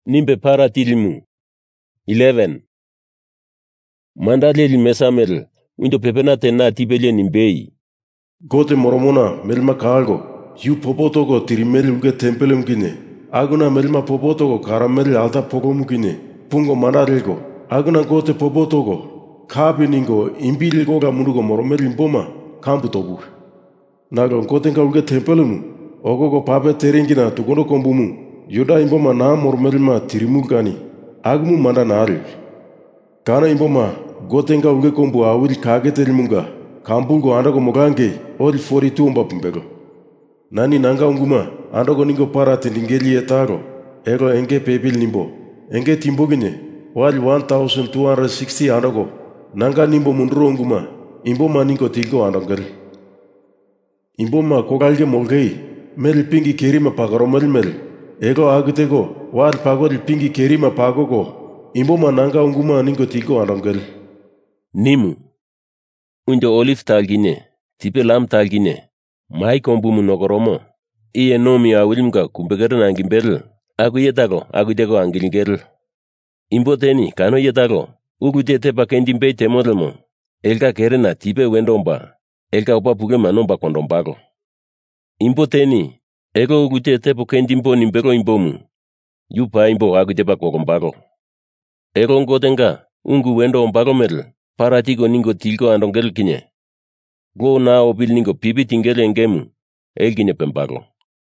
nimbe para tilimu. 11. Mandaleli mesamel, windo pepena tena tibelia nimbei. Gote moromona melma kalgo, yu popotogo tirimeli uge tempele mkine. Aguna melma popotogo karameli alta pogo mkine. Pungo mandalelgo, aguna gote popotogo. Kabi ningo imbiligo ga munugo moromeli mboma, kambu tobu. Nago gote nga uge tempele mu, ogogo pape teringina tukono kombumu. Yuda imboma na moromeli ma tirimu gani. Agumu manda naari. Kana imboma gote nga uge kombu awil kage terimunga. Kampulgo andago mogange ori 42 umba pumbego. Nani nanga unguma andago ningo para tindingeli etago. Ego enge pebil nimbo. Enge timbogine wali 1260 andago. Nanga nimbo munduro unguma. Imboma ningo tilgo andangel. Imboma kogalge molgei. Mel pingi kerima pagaromel mel. Ego agutego wali pagori pingi kerima pagogo. Imboma nanga unguma ningo tilgo andangel. Nimu. Undo olive talgine, tipe lam talgine, mai kombumu nogoromo, iye nomi awilimga kumbegere na angimbel, agu dego angilingel. Imboteni, kano yetago, ugu tete bakendimbe temodelmo, elka kerena tipe wendomba, elka opa puge manomba kondombago. Imboteni, ego ugu tete bakendimbo nimbego imbomu, yupa imbo agu deba kogombago. Ego ngotenga, ungu wendombago medel, paratigo ningo tilgo andongel kine. Go na obil ningo pibi tingele engemu, elgine pembago.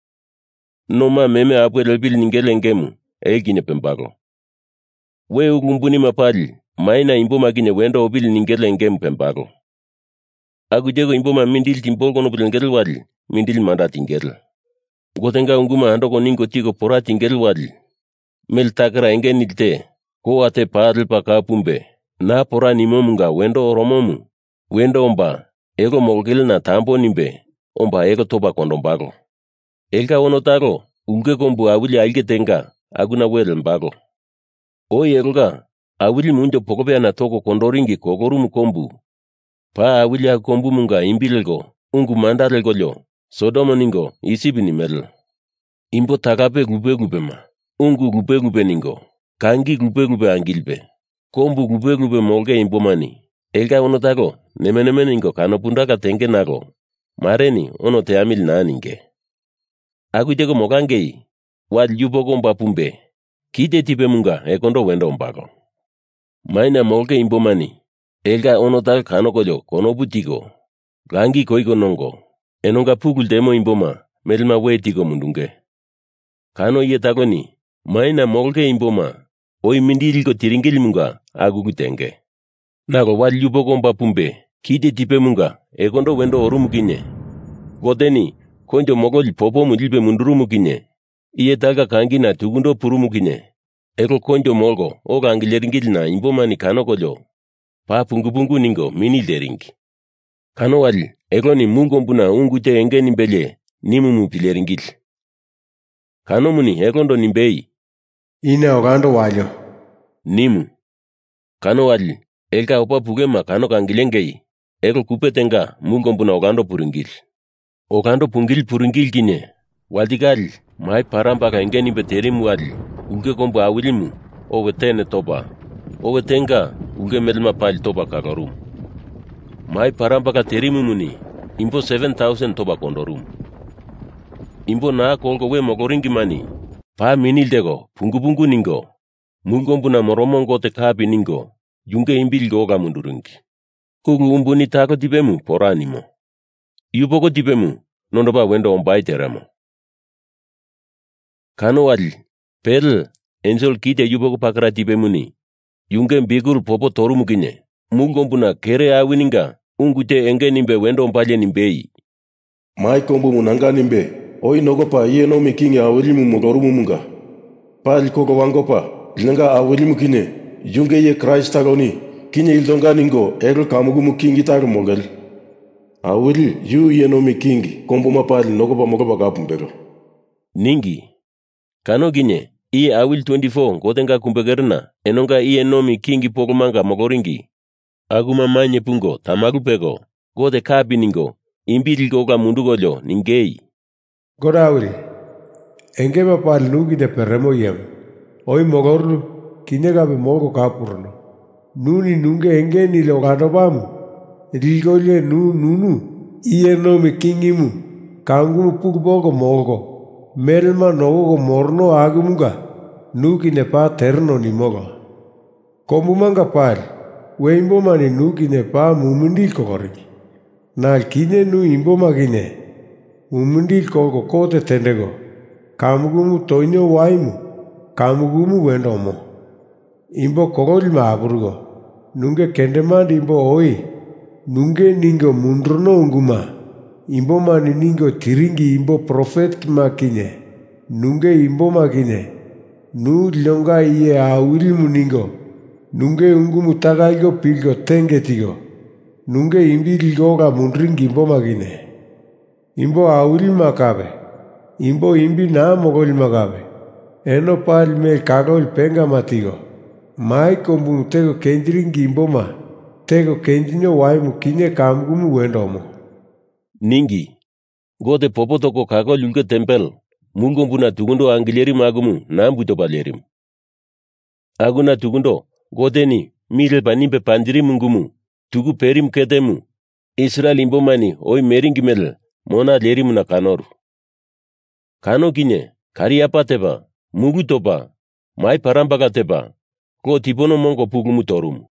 Noma meme apwe bil ningele engemu, elgine pembago. We ugumbuni mapali, maina imboma gine wendo obil ningele engemu pembago. Agudego imboma mindil timbolgo no bilengel wadi, mindil manda tingel. Gotenga unguma andoko ningo tigo pora tingel wadi. Mel takra engenilte, ko ate padel pakapumbe. Na pora nimomunga wendo oromomu, wendo omba, ego molgel na tambo nimbe, omba ego toba kondombago. Elka onotago, uge kombu awili alge tenga, aguna wedel mbago. O yegoga, awili mundo pokopea na toko kondoringi kogorumu kombu. Pa awili a kombu munga imbilego, ungu mandarego lyo, sodomo ningo, isibi ni medel. Imbo takape gube ma, ungu gube ningo, kangi gube angilbe. Kombu gube molge imbomani. Elga onotago, nemene ningo kanopundaka tenge nago. Mareni ono te amil na ninge. Agudego mogangei, wad yubogo mba pumbe. Kite tipe munga ekondo wendo mbago. Maina molge imbomani. Elga onotago kanokolyo kono butigo. Gangi koigo nongo. Enonga pugul demo imboma, melma wetigo mundunge. Kano yetago ni, maina molge imboma. Oi mindiligo tiringili munga, agugutenge. Nago wali yubogo mba pumbe, kite tipe munga, ekondo wendo orumu kinye. Godeni, konjo mogoli popo mundilbe mundurumu kinye. Iye taga kangi na tugundo purumu kinye. Eko konjo molgo, oga angileringili na imbomani kano kolyo. Pa pungu ningo, mini deringi. Kano wali, eko ni mungo mbuna ungute enge nimbele, nimu mupileringili. Kano muni, ekondo nimbei. Ine ogando walyo. Nimu. Kano wali, elka opa pugema kano kangilengei. Eko kupetenga mungo mbuna ogando puringil. Ogando puringil kine. Wadigali, mai parambaka engeni beterimu wali. Unge kombu awilimu, owe tene toba. Owe tenga, unge melma pali toba kagarum. Mai parambaka terimu muni, imbo 7,000 toba kondorum. Imbo na kolgo we mogoringi mani. Pa minildego, pungu ningo. Mungo mbuna moromongo te kabi ningo. Yunge imbilgo oga mundurungi. Kugu umbuni tako dibemu poranimo. Yubogo dibemu, nondoba wendo ombai teramo. Kano wali, pel, enzol kite yubogo pakara dibemu ni. Yunge mbigul popo torumu kine. Mungo mbuna kere awininga, ungute enge nimbe wendo ompalie nimbei. Mai kombu munanga nimbe. Oi nogopa iye no mikingi awilimu mugorumu munga. Pali kogo wangopa, linga awilimu kine, yunge ye Christ tagoni, kine ildonga ningo, ego kamugu mukingi tago mogel. Awili, yu iye no mikingi, kombu mapali nogopa mogopa kapumbego. Ningi. Kano gine, iye awil 24, gotenga kumbegerna, enonga iye no mikingi pogomanga mogoringi. Aguma manye pungo, tamagu pego, gote kabi ningo, imbirigo ga mundugolyo, ningei. Godawri, engeba pal nugi de perremo yem. oi mogorlu kinekabe mogo kapurno. Nuni nunge engeni lo gadobamu. Rilgoile nunu iye nomi kingimu kangumu pugbogo mogo. Melma nogo morno agumuga nuki nepa terno ni mogo. Kombumanga pari weimbomani nuki nepa mumundil kokoriki. Nal kine nu imboma kine mumundil koko kote tendego. Kamugumu toinyo waimu kamugumu wendomo. Imbo kokolima aburgo nunge kendemandi imbo oi nunge ningo mundrono unguma. Imbo mani ningo tiringi imbo profet makine nunge imbo makine nu longa iye awilmu ningo nunge ungumu tagalgo pilgo tengetigo nunge imbilgoga mundringi imbo makine imbo awilma kabe imbo imbi na mogolma kabe eno palme kagol penga matigo mai kombu tego kendringi imbo ma tego kendinyo waimu kine kamgumu wendomo. Ningi, gote popotoko kago lulke tempel, mungombuna tugundo angilirim agumu nambuto palerim. Aguna tugundo, gote ni mire panimpe pandiri mungumu, tugu perim ketemu, Israel imbomani oi meringimel, mona lerim na kanoru. Kano kine, kariapa teba, mugu topa, mai parambaka teba, ko tipono mongo pugumu torum.